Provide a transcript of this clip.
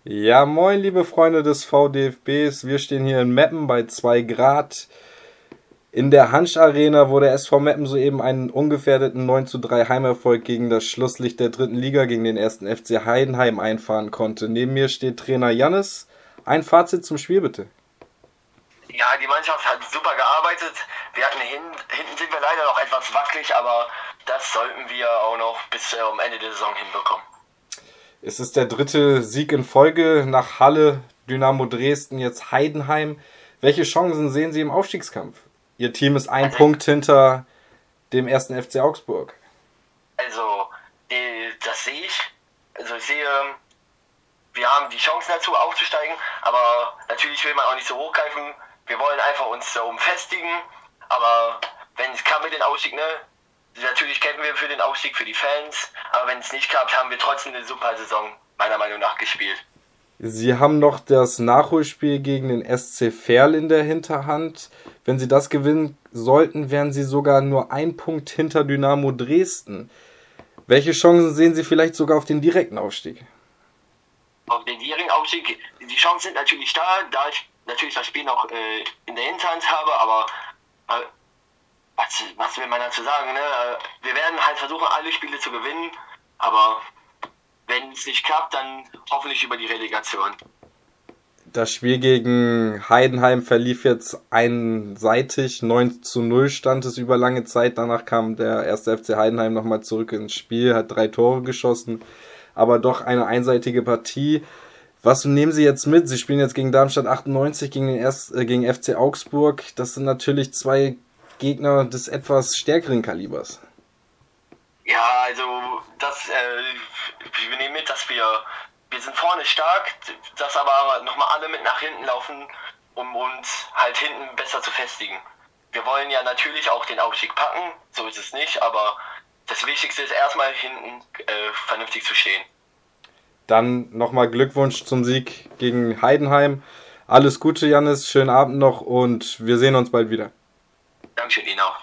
Ja, moin, liebe Freunde des VDFBs. Wir stehen hier in Meppen bei 2 Grad. In der Hansch Arena, wo der SV Meppen soeben einen ungefährdeten 9:3 Heimerfolg gegen das Schlusslicht der dritten Liga, gegen den ersten FC Heidenheim einfahren konnte. Neben mir steht Trainer Jannis. Ein Fazit zum Spiel, bitte. Ja, die Mannschaft hat super gearbeitet. Wir hatten hinten sind wir leider noch etwas wackelig, aber das sollten wir auch noch bis zum Ende der Saison hinbekommen. Es ist der dritte Sieg in Folge nach Halle, Dynamo Dresden, jetzt Heidenheim. Welche Chancen sehen Sie im Aufstiegskampf? Ihr Team ist ein Punkt hinter dem ersten FC Augsburg. Also, das sehe ich. Also ich sehe, wir haben die Chancen dazu aufzusteigen, aber natürlich will man auch nicht so hochgreifen. Wir wollen einfach uns da oben festigen, aber wenn es kann mit dem Aufstieg, natürlich kämpfen wir für den Aufstieg, für die Fans, aber wenn es nicht klappt, haben wir trotzdem eine super Saison, meiner Meinung nach, gespielt. Sie haben noch das Nachholspiel gegen den SC Verl in der Hinterhand. Wenn Sie das gewinnen sollten, wären Sie sogar nur ein Punkt hinter Dynamo Dresden. Welche Chancen sehen Sie vielleicht sogar auf den direkten Aufstieg? Auf den direkten Aufstieg, die Chancen sind natürlich da ich natürlich das Spiel noch in der Hinterhand habe, aber was will man dazu sagen? Wir werden halt versuchen, alle Spiele zu gewinnen, aber wenn es nicht klappt, dann hoffentlich über die Relegation. Das Spiel gegen Heidenheim verlief jetzt einseitig. 9:0 stand es über lange Zeit. Danach kam der erste FC Heidenheim nochmal zurück ins Spiel, hat 3 Tore geschossen. Aber doch eine einseitige Partie. Was nehmen Sie jetzt mit? Sie spielen jetzt gegen Darmstadt 98, gegen FC Augsburg. Das sind natürlich 2 Gegner des etwas stärkeren Kalibers. Ja, also wir nehmen mit, dass wir sind vorne stark, dass aber nochmal alle mit nach hinten laufen, um uns halt hinten besser zu festigen. Wir wollen ja natürlich auch den Aufstieg packen, so ist es nicht, aber das Wichtigste ist erstmal hinten vernünftig zu stehen. Dann nochmal Glückwunsch zum Sieg gegen Heidenheim. Alles Gute, Jannis, schönen Abend noch und wir sehen uns bald wieder. Dankeschön Ihnen auch.